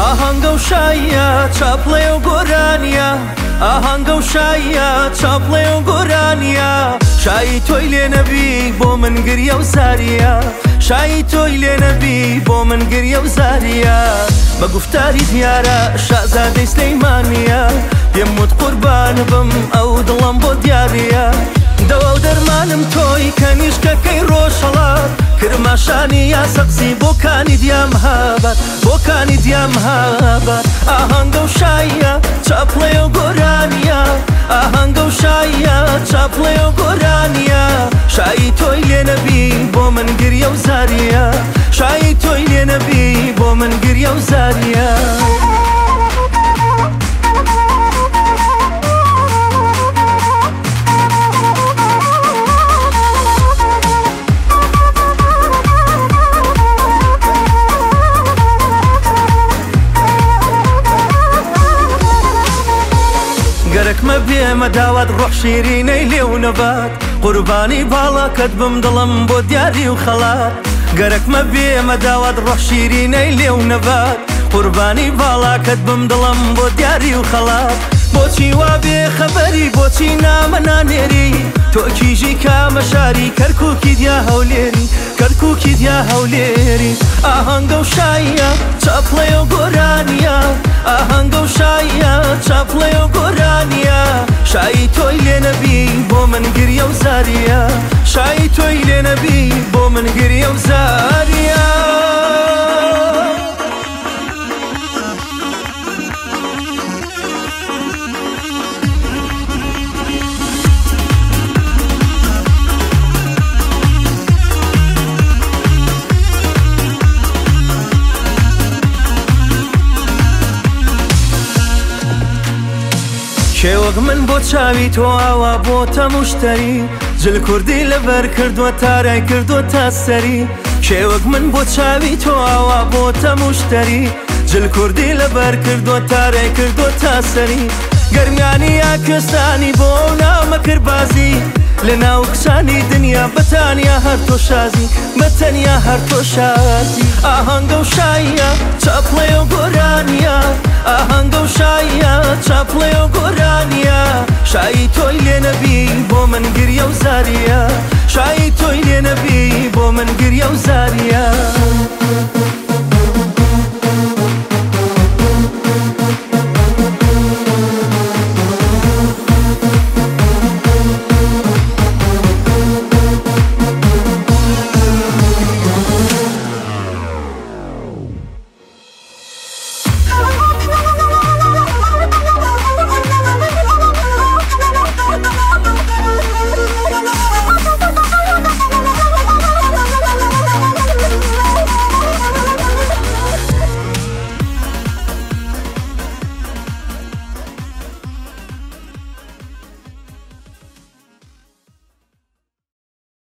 ئاهەنگە و شایە چاپڵێ و گۆرانیە ئاهەنگە و شایە چاپڵێ و گۆرانیە شایی تۆی لێ نەبی بۆ من گریە و زاریە شایی تۆی لێ نەبی بۆ من گریە و زاریە بە گوفتاری دیارە شازادەی سلەیمانیە پێم وت قوربان بم ئەو دڵم بۆ دیارە دەوا و دەرمانم تۆی کەنیشکەکەی ڕۆژهەڵات کرماشانی یا سەقسی بۆکانی دیام هابات بۆکانی دیام هابات ئاهەنگە و شایە چاپڵێ و گۆرانیە ئاهەنگە و شایە چاپڵێ و گۆرانیە شایی تۆی لێ نەبی بۆ من گریە و زاریە شایی تۆی لێ نەبی بۆ من گریە و زاریە گەرەکمە بێمە داوات ڕۆح شیرینەی لێو نەبات قوربانی باڵاکەت بم دڵم بۆ دیاری و خەڵات گەرەکمە بێمە داوات ڕۆح شیرینەی لێو نەبات قوربانی باڵاکەت بم دڵم بۆ دیاری و خەڵات بۆچی وا بێ خەبەری بۆچی نامە نانێری تۆ کیژی کامە شاری کەرکووکی دیا هەولێری کەرکووکی دیا هەولێری ئاهەنگە و شایە چاپڵێ و گۆرانیە ئاهەنگە و شایە چاپڵێ و گۆرانیە شایی تۆی لێ نەبی بۆ من گریە و زاریە شایی تۆی لێ نەبی بۆ من گریە و زاریە شێوەک من بۆ چاوی تۆ ئاوا بۆتە موشتەری جل کوردی لەبەر کردووە تارای کردووە تا سەری شێوەک من بۆ چاوی تۆ ئاوا بۆتە موشتەری جل کوردی لەبەر کردووە تارای کردووە تا سەری گەرمیانی یا کوێستانی بۆ نامە کردبازی لە ناو کچانی دنیا بەتانیا هەر تۆ شازی بەتەنیا هەر تۆ شازی ئاهەنگە و شایە چاپڵێ و گۆرانیە ئاهەنگە و شایە چاپڵێ و گۆرانیە شایی تۆی لێ نەبی بۆ من گریە و زاریە شایی تۆی لێ نەبی بۆ من گریە و زاریە